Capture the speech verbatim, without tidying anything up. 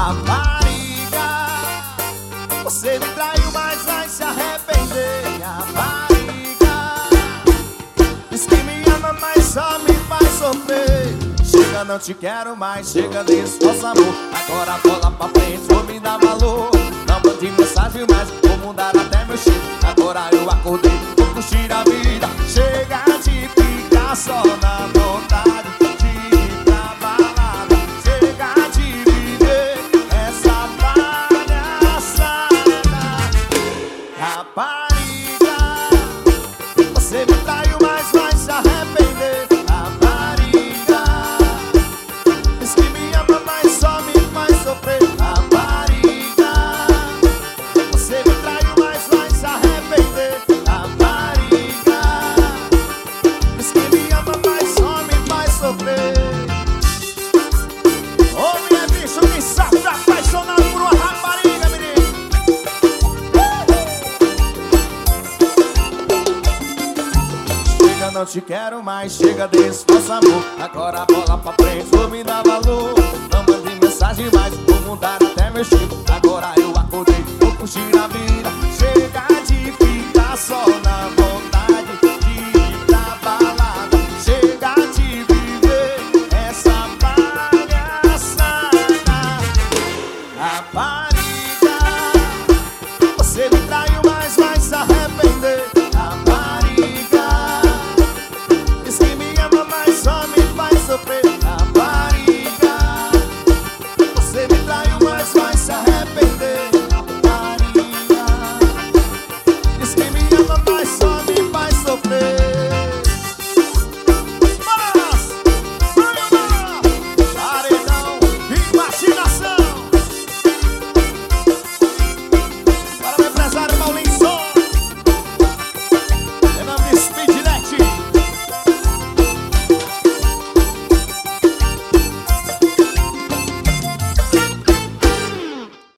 Rapariga, você me traiu, mas vai se arrepender. Rapariga, diz que me ama, mas só me faz sofrer. Chega, não te quero mais, chega desse nosso amor. Agora bola pra frente, vou me dar valor. Não mande mensagem mais, vou mudar até meu cheiro. Agora eu acordei, vou curtir a vida. Chega de ficar só na vontade de ir pra balada. Chega de viver essa palhaçada. Rapariga, você me traiu, mas vai se arrepender. Rapariga, diz que me ama, mas só me faz sofrer. Rapariga, você me traiu, mas vai se arrepender. Rapariga, diz que me ama, mas só me faz sofrer. Ô, minha bicho, me sabe apaixonado por uma rapariga, menino. Chega, não te quero mais, chega desse nosso amor. Agora bola pra frente, vou me dar valor. Não mande mensagem mais, vou mudar até meu estilo. Agora eu acordei, vou curtir a vida. Chega